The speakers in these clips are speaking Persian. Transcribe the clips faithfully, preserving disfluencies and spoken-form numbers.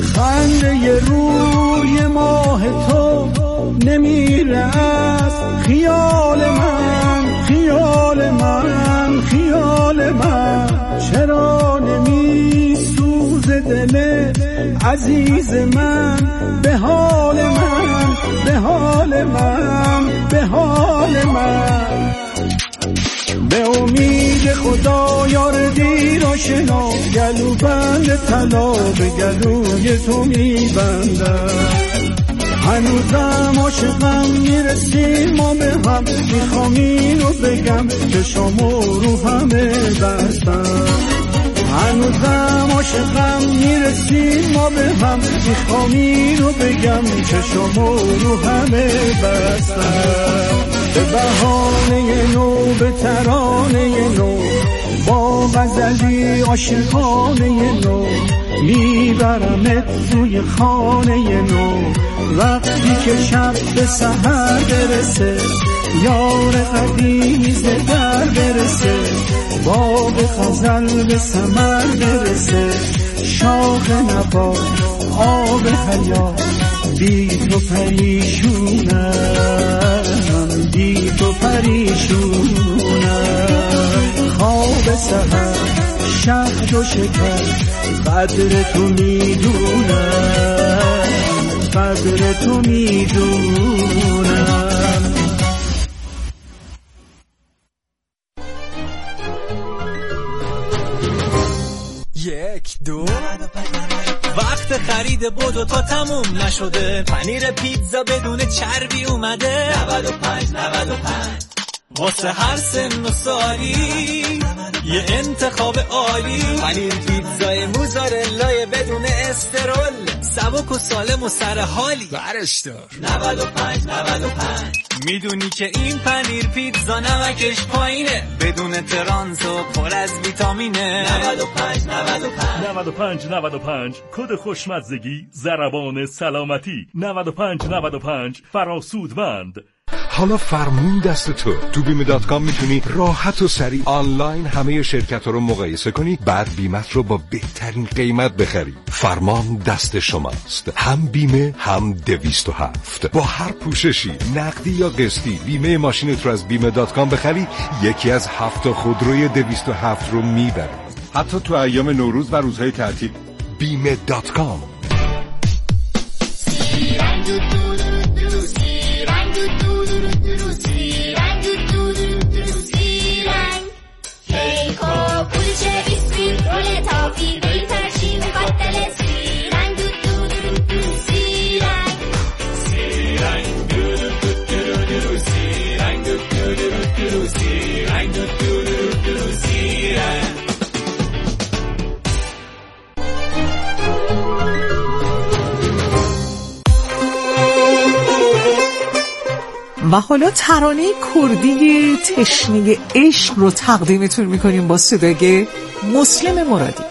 خنده روی ماه تو نمیره از خیال من، خیال من، خیال من. چرا نمی سوز دل عزیز من به حال من، به حال من، به حال من. به امید خدا یار دیر آشنا، گلو بند طلا به گلوی تو میبندم. هنوزم عاشقم، میرسیم ما به هم، میخوام اینو بگم چشامو رو همه بستم. هنوزم عاشقم، میرسیم ما به هم، میخوام اینو بگم چشامو رو همه بستم. به بهانه نو، به ترانه نو، با غزلی عاشقانه نو، میبرمت توی خانه نو. وقتی که شب به سحر برسه، یار قدیمی ز در برسه، باغ غزل به ثمر برسه، شاخ نبات آب حیات، بی تو پریشونم، بی تو پریشونم. خواب سحر شهد و شکر، قدر تو میدونم، قدر تو میدونم. یک دو وقت خرید بدو تا تموم نشده، پنیر پیتزا بدون چربی اومده. نود و پنج نود و پنج واسه هر سن و سالی یه انتخاب عالی. پنیر پیتزای موزارلای بدون استرول، سبک و سالم و سر حالی. برش دار. نود و پنج نود و پنج میدونی که این پنیر پیتزا نمکش پایینه، بدون ترانس و پر از ویتامینه. نود و پنج نود و پنج نود و پنج نود و پنج کد خوشمزگی ضربان سلامتی. نود و پنج نود و پنج فراسودمند. حالا فرمون دست تو. تو بیمه دات کام میتونی راحت و سریع آنلاین همه شرکت رو مقایسه کنی، بعد بیمت رو با بهترین قیمت بخری. فرمان دست شماست، هم بیمه هم دویست و هفت. با هر پوششی نقدی یا قسطی بیمه ماشینت رو از بیمه دات کام بخری، یکی از هفت خودروی دویست و هفت رو میبری، حتی تو ایام نوروز و روزهای تعطیل. بیمه دات کام. و حالا ترانه کردی تشنه عشق رو تقدیمتون میکنیم با صدای مسلم مرادی.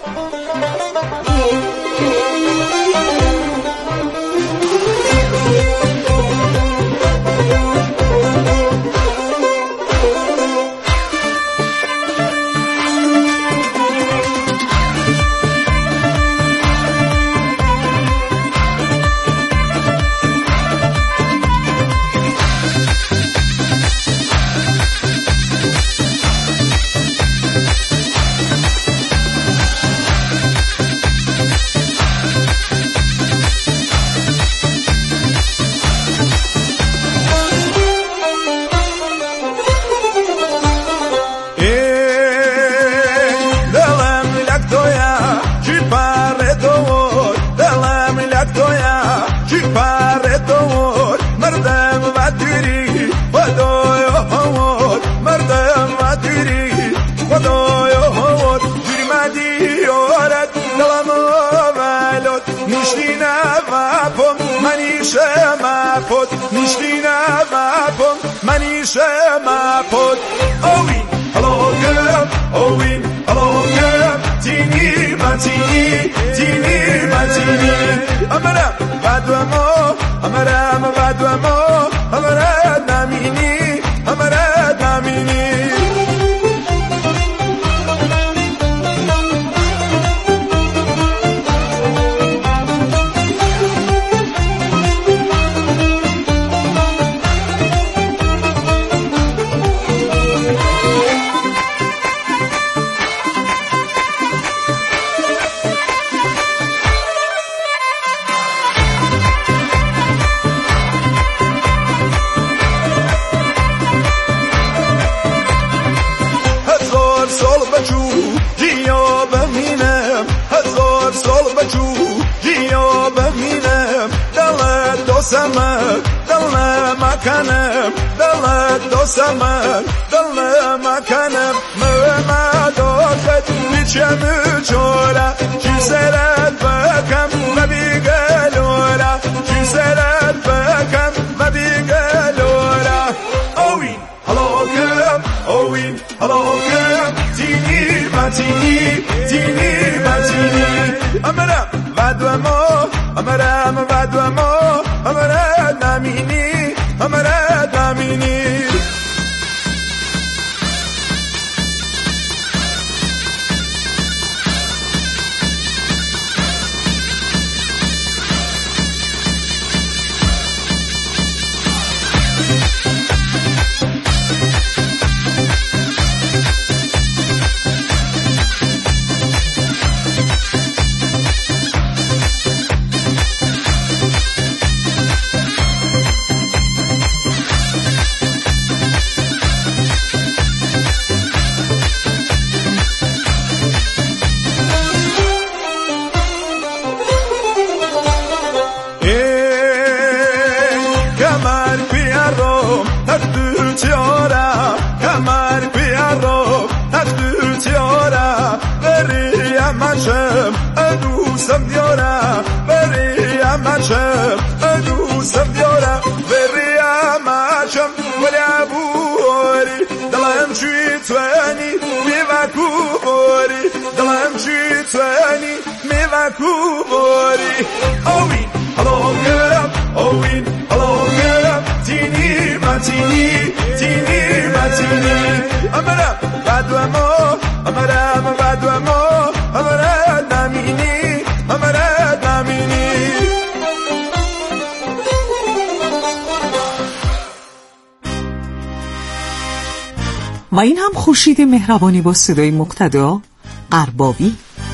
سمن دل مکنم دل دو سمن دل مکنم مهمه دارد بیچم چورا جیسرت بکم و بیگلورا جیسرت بکم و بیگلورا اوین هلاکم اوین هلاکم تینی متینی تینی متینی امرم ودو ما امرم ودو ما امرم نمینی امرم نمینی دوستم دیارم بریم مچم دوستم دیارم بریم مچم ولی ابوری دلم چی توانی میوکو باری دلم چی توانی میوکو باری اوین هلاکم اوین هلاکم تینی متینی تینی متینی امرم بدو ما امرم بدو ما امرم نمینی امرم نمینی و این هم خورشید مهربانی با صدای مقتدا قرباوی.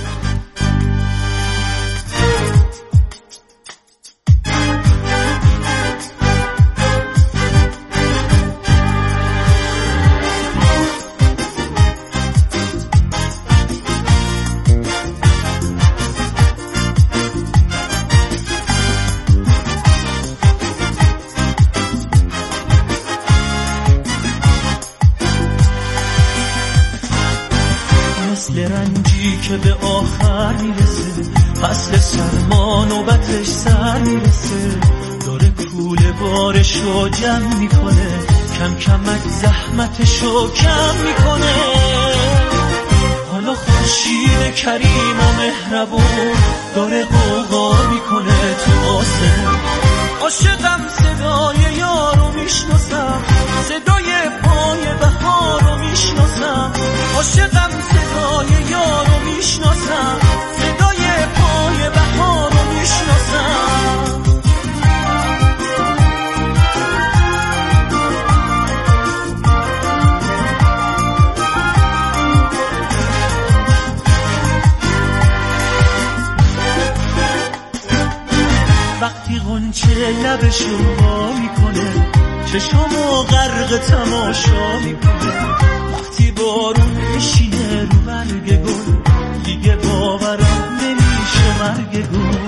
که به آخر میرسه فصل سرما نوبتش سر میرسه داره کوله بارشو جمع میکنه کم کمک زحمتشو کم میکنه حالا خورشید کریم و مهربون داره غوغا میکنه تو آسمون عاشقم صدای یارو میشناسم صدای پای بهارو میشناسم عاشقم صدای یارو میشناسم صدای پای بهارو میشناسم وقتی غنچه لبشو وا میکنه چشامو غرق تماشا میکنه وقتی بارون میشینه رو برگ گل دیگه باورم نمیشه مرگ گل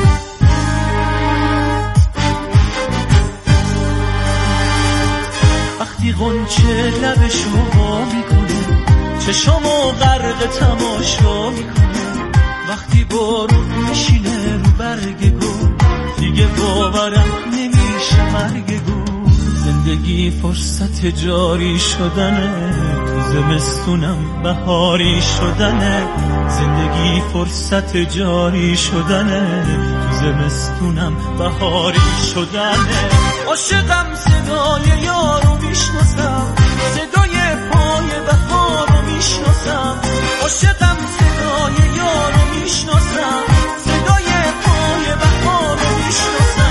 وقتی غنچه لبشو وا میکنه چشامو غرق تماشا میکنه وقتی بارون میشینه رو برگ گل دیگه باورم نمیشه مرگ گل زندگی فرصت جاری شدنه تو زمستونم بهاری شدنه زندگی فرصت جاری شدنه تو زمستونم بهاری شدنه عاشقم صدای یارو میشناسم صدای پای بهارو میشناسم عاشقم صدای یارو میشناسم صدای پای بهارو میشناسم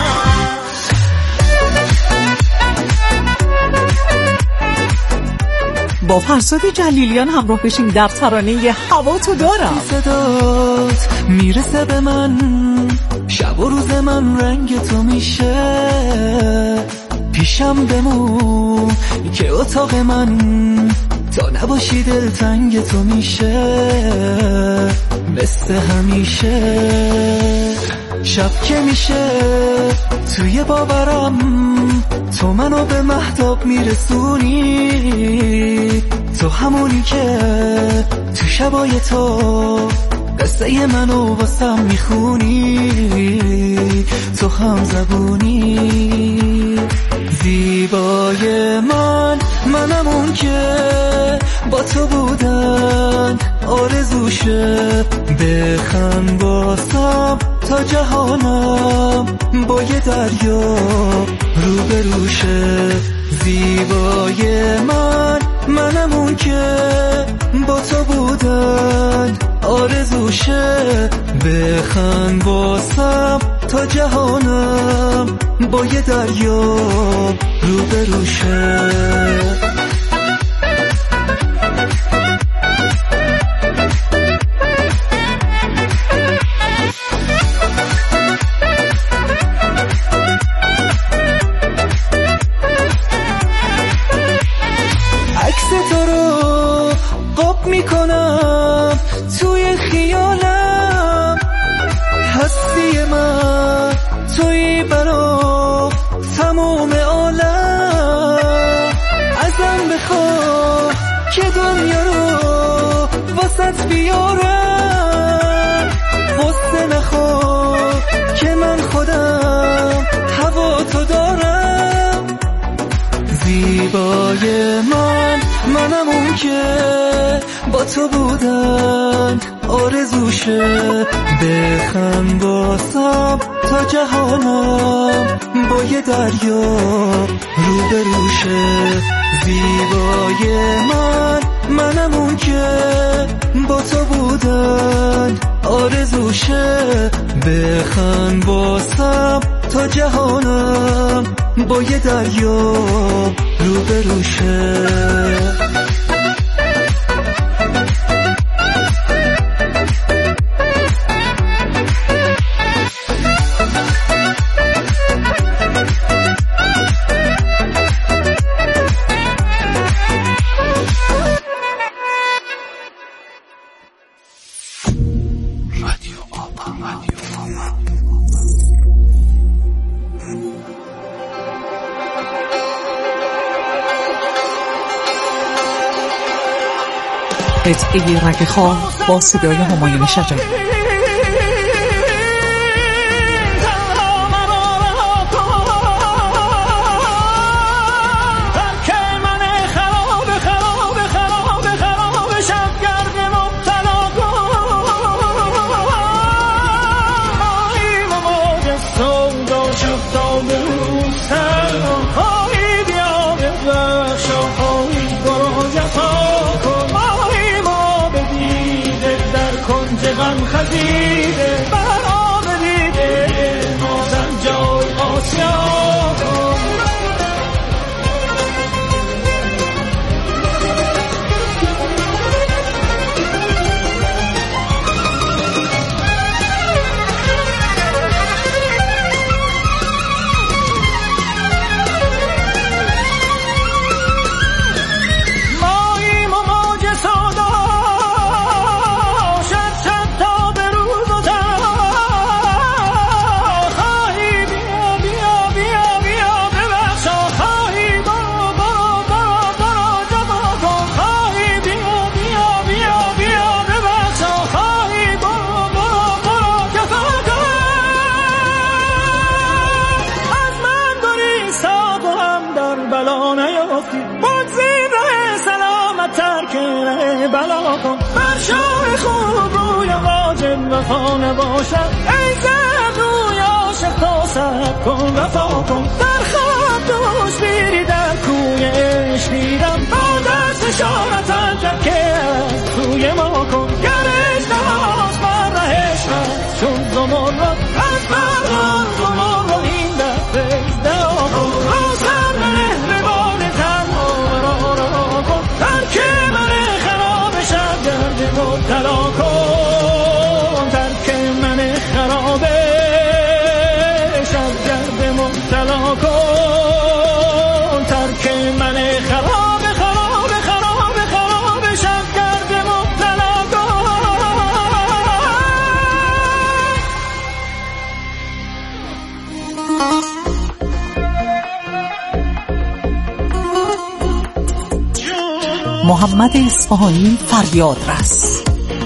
با فرزاد جلیلیان همراه بشیم در ترانه هوا تو دارم. صدات میرسه به من شب و روز من رنگ تو میشه پیشم بمون که اتاق من تا نباشی دلتنگ تو میشه مثل همیشه شب که میشه توی باورم تو منو به مهتاب میرسونی، تو همونی که تو شبای تو قصه منو واسم میخونی، تو هم زبونی. زیبای من منم اون که با تو بودن آرزوشه، بخند واسم تا جهانم با یه دریا روبروشه. زیبای من منم اون که با تو بودن آرزوشه، بخند واسم تا جهانم با یه دریا روبروشه. میکنم توی خیالم، هستی من توی برا تموم عالم. ازم بخواه که دنیا رو واسط بیارم، غصه نخواه که من خودم هوا تو دارم. زیبای من منم اون که با تو بودن آرزوشه، بخند واسم تا جهانم با یه دریا روبروشه. زیبای من منم اون که با تو بودن آرزوشه، بخند واسم تا جهانم با یه دریا روبروشه. قطعه رگ خان با صدای همایون شجاعی. خزیده بر آمدیده مازن جای آسیان. ماییم و موج سودا بلا کن بر شاه خوب روی واجب وفا نباشد. ای زد روی عاشق تا سب کن وفا کن، در خواب دوش بیری در کوی عشق دیدم، با دست اشارت ترکه از توی ما کن. گرش نهاز بر رهش هست چون زمرد، از فرمان زمرد این دفت دعا کن. روز هر مهربان تنها را را کن، ترک من مبتلا کن، ترک من خرابه شب گرد مبتلا کن، ترک من خرابه خرابه خرابه خرابه محمد اصفهانی فریادرس.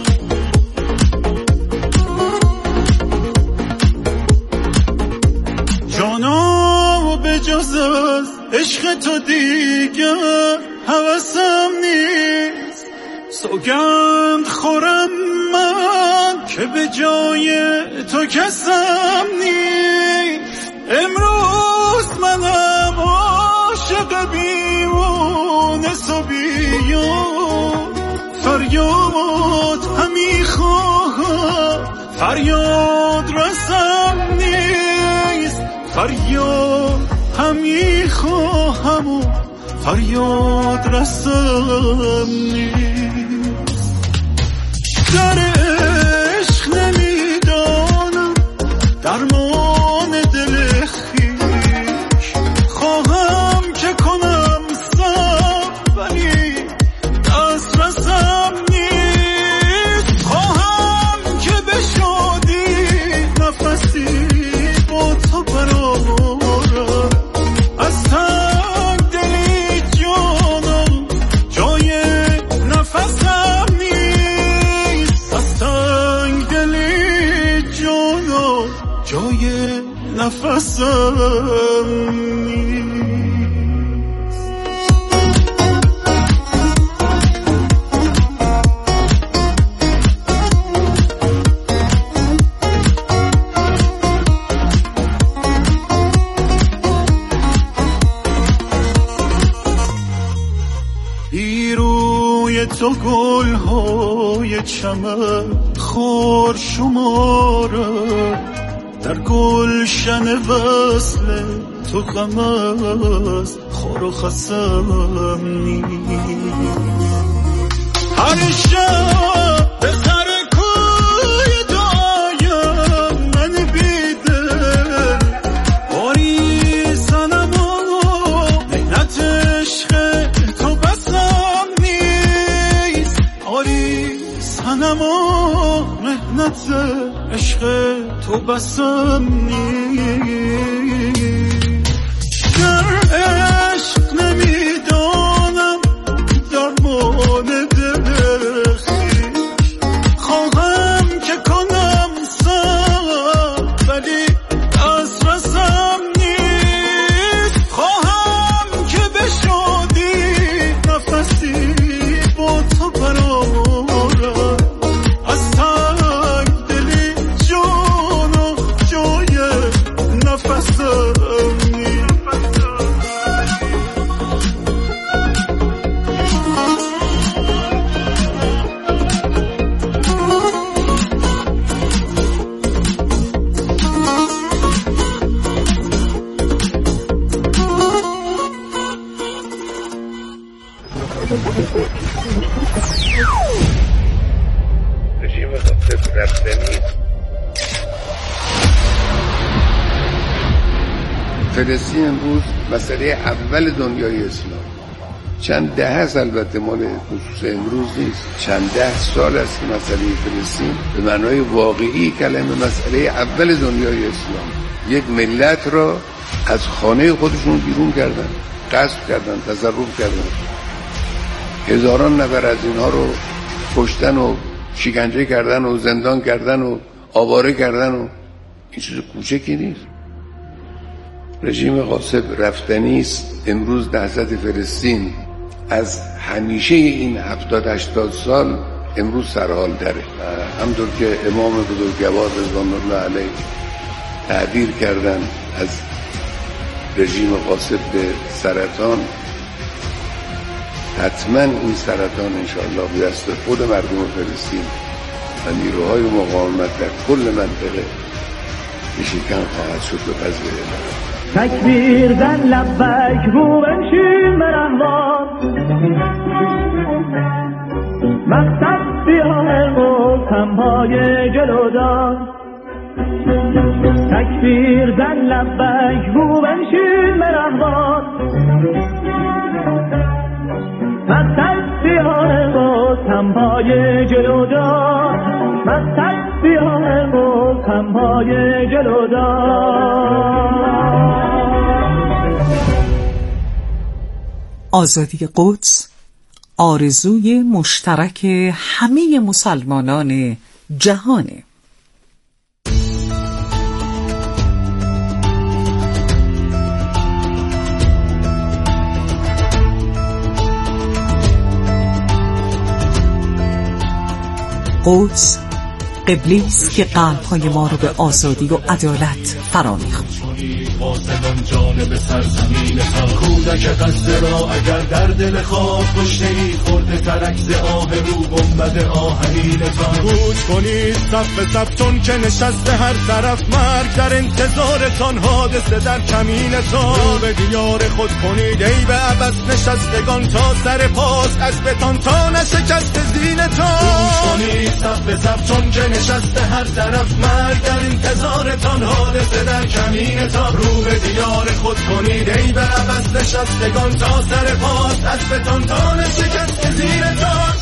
جانا به جز از عشق تو دیگه هوسم نیست، سوگند خورم من که به جای تو کسم نیست. امروز منم عاشق بیمونه سبیان، فریاد همی خواهم فریاد رسم نیست، فریاد همی خواهم و فریاد رسم نیست. در عشق نمیدانم درمان دل خویش، خواهم که کنم صبر ولی دست رسم نیست. خواهم که به شادی نفسی با تو برآورم، از تنگ دلی جانم جای نفسم نیست، از تنگ دلی جانم جای نفسم نیست. روی تو گل های چمن خور شماره، در گلشن وصل تو غم از خور و خسم نیست. هر شب به سر کوی دایم من بیدل، باری سنم و مهنت عشق تو بسم نیست، آری سنم و مهنت عشق تو بسم نیست. در عشق نمیدانم درمان دل خویش، خواهم که کنم صبر ولی دست رسم نیست. خواهم که به شادی نفسی با تو برآورم، از تنگ دلی جانم جای نفسم نیست. رژیم قاسب رفتنی. فلسطین امروز مسئله اول دنیای اسلام. چند دهه است، البته مال خصوص امروز نیست، چند ده سال است که مسئله فلسطین به معنای واقعی کلمه مسئله اول دنیای اسلام. یک ملت را از خانه خودشون بیرون کردن، غصب کردن، تصرف کردن، هزاران نفر از اینها رو کشتن و شکنجه کردن و زندان کردن و آواره کردن و این چیز کوچکی نیست. رژیم قاسب رفتنی است. امروز نهضت فلسطین از همیشه این هفتاد هشتاد سال امروز سرحال داره. همطور که امام بزرگوار رضوان الله علیه تعبیر کردن از رژیم قاسب به سرطان، حتما این سرطان انشاءالله به دست خود مردم فلسطین و نیروهای مقاومت در کل منطقه به شکن خواهد شد به فضل الله. تکبیر در لبک رو بنشین برهوان، مقصد بیاه و تنهای جلودان. تکبیر در لبک رو بنشین برهوان، مقصد بیاه و تنهای جلودان، مقصد بیاه و تنهای جلودان. آزادی قدس، آرزوی مشترک همه مسلمانان جهانه. قدس قبله است که قلب‌های ما رو به آزادی و عدالت فرا می‌خواند. قاصدان جانب سرزمین تا کودک قصد را اگر در دل خواب کشته‌ای خورده ترک ز آه رو گنبد آهنین تا گوش کنید صف صف چون که نشسته هر طرف مرگ در انتظارتان حادثه در کمینتان رو به دیار خود کنید ای به عبث نشستگان تا سر پاس از بتان تا نشکست زینتان گوش کنید صف صف چون که نشسته هر طرف مرگ در انتظارتان حادثه در کمینتان رو به دیار خود کنید ای به عبث نشستگان تا سر پاس از بتان تا نشکست زیرتان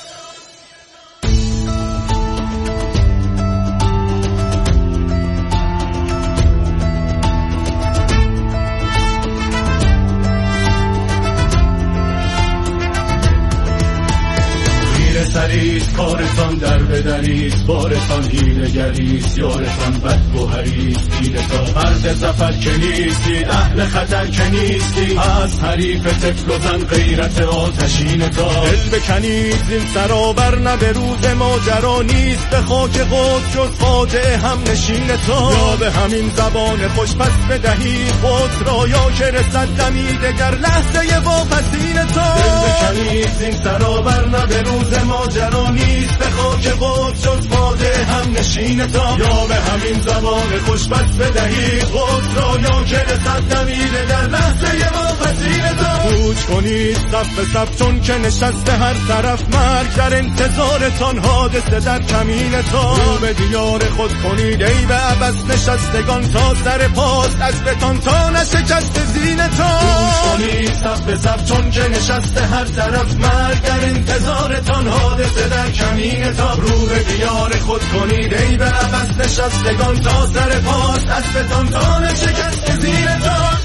سریست کارتان در بدریست بارتان هیلگریست یارتان بدگوهریست دیلتان مرد زفر که نیستی اهل خطر که نیستی از حریف طفل و زن غیرت آتشینتان دل بکنید زین سرابر نه به روز ماجرا نیست به خاک قدس جز فاجعه هم نشینتان یا به همین زبان خوش پس بدهید قدس را یا که رسد دمی دگر لحظه واپسینتان دل بکنید زین سرابر نه به روز ماجرا نیست به خاک قدس جز فاجعه هم نشینتان یا به همین زبان خوش پس بدهید قدس را یا که رسد دمیده در لحظه واپسینتان گوش کنید صف صف چون که نشسته هر طرف مرگ در انتظارتان حادثه در کمینتان رو به دیار خود کنید ای به عبث نشستگان تا سر پاس از بتان تا نشکست زینتان گوش کنید صف صف چون که نشسته هر طرف مرگ در انتظارتان حادثه در کمینتان رو به دیار خود کنید ای به عبث نشستگان تا سر پاس از بتان تا نشکست زیرتان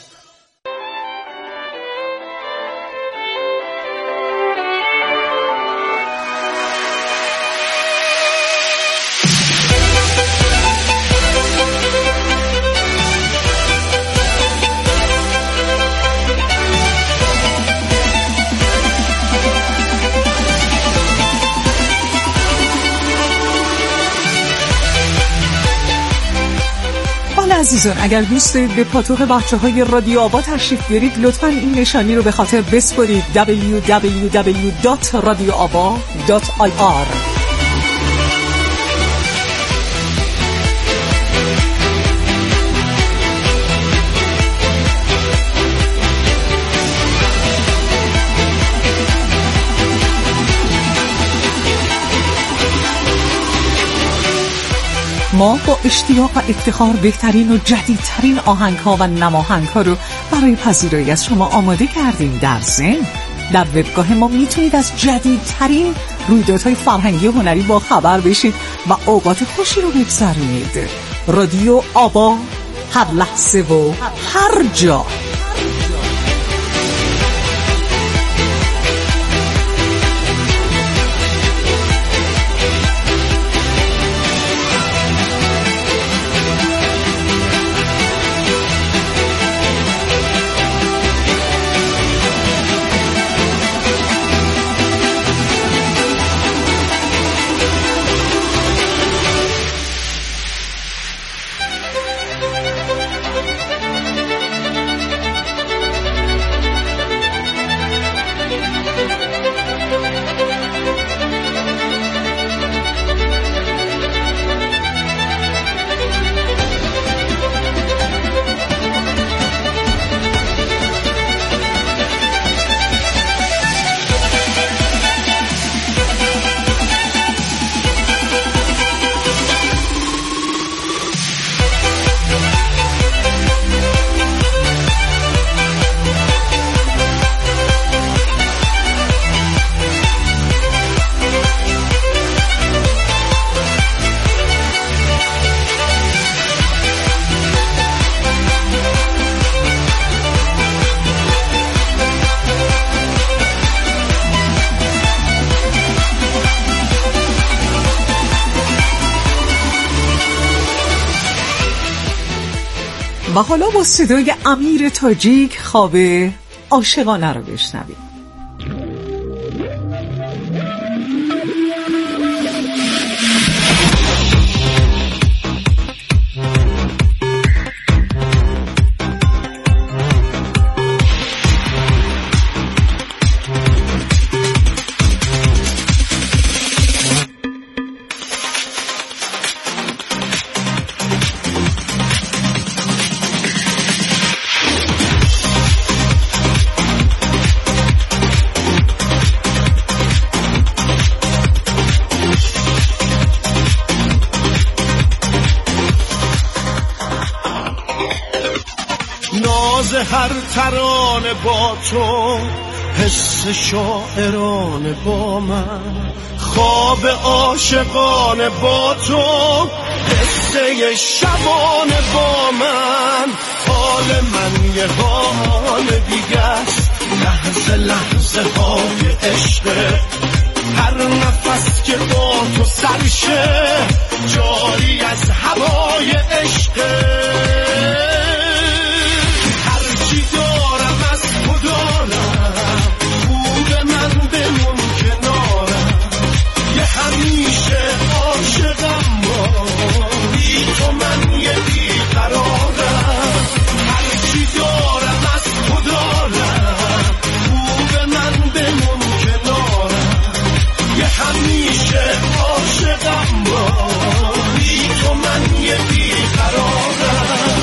عزیزان اگر دوست دارید به پاتوق بچه های رادیو آبا تشریف بیارید لطفاً این نشانی رو به خاطر بسپرید دبلیو دبلیو دبلیو دات رادیو آبا دات آی آر. ما با اشتیاق و افتخار بهترین و جدیدترین آهنگ‌ها و نماهنگ‌ها رو برای پذیرایی از شما آماده کردیم. در ضمن در وبگاه ما میتونید از جدیدترین رویدادهای فرهنگی و هنری با خبر بشید و اوقات خوشی رو بگذرونید. رادیو آبا، هر لحظه و هر جا. و حالا با صدای امیر تاجیک خواب عاشقانه رو بشنویم. هر ترانه با تو، حس شاعرانه با من، خواب عاشقانه با تو، قصه شبانه با من. حال من یه حال دیگه است، لحظه لحظه های عشقه، هر نفس که با تو سرشه جاری از هوای عشقه. هرچی دارم از تو دارم، خوب من بمون کنارم، یه همیشه عاشقم با، بی تو من یه بیقرارم. هرچی دارم از تو دارم، خوب من بمون کنارم، یه همیشه عاشقم با، بی تو من یه بیقرارم.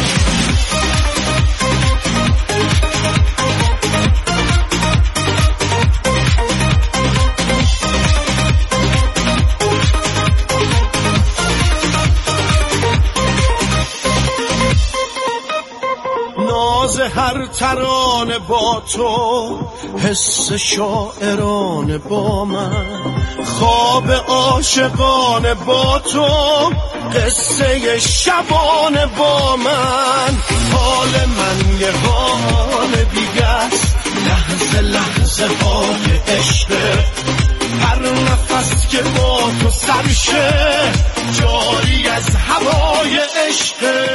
ناز هر ترانه با تو، حس شاعرانه با من، خواب عاشقانه با تو، قصه شبانه با من. حال من یه حال دیگه است، لحظه لحظه های عشقه، هر نفس که با تو سرشه جاری از هوای عشقه.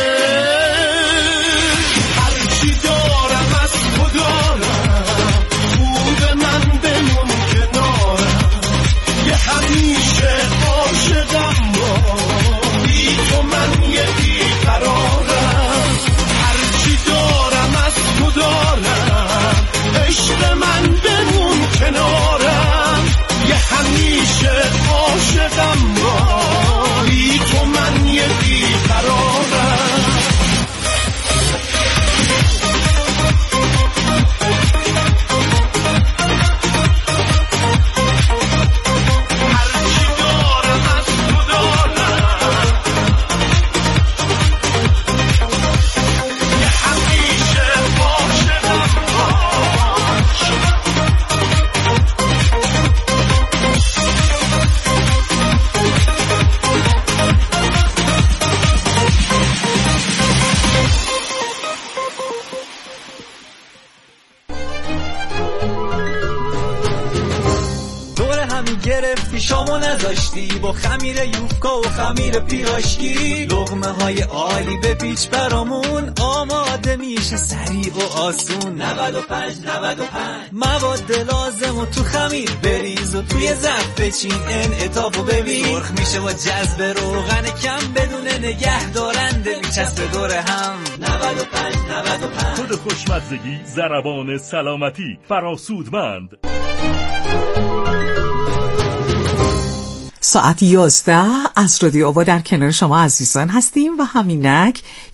هرچی دارم از تو دارم، خوب من بمون کنارم، یه همیشه عاشقم با، بی تو من یه بیقرارم. هرچی دارم از تو دارم، عشق من بمون کنارم، یه همیشه عاشقم با، بی تو من یه بیقرارم. گرفتی شامو نذاشتی، با خمیر یوفکا و خمیر پیراشکی، لقمه های عالی به پیچ برامون آماده میشه سریع و آسون. نود و پنج نود و پنج مواد لازم و تو خمیر بریز و توی ظرف بچین، انعطافو ببین، سرخ میشه با جذب روغن کم بدون نگه دارنده، میچسبه دور هم. نود و پنج نود و پنج کد خوشمزگی، ضربان سلامتی، فراسودمند. ساعت یازده از رادیو آوا در کنار شما عزیزان هستیم و همینک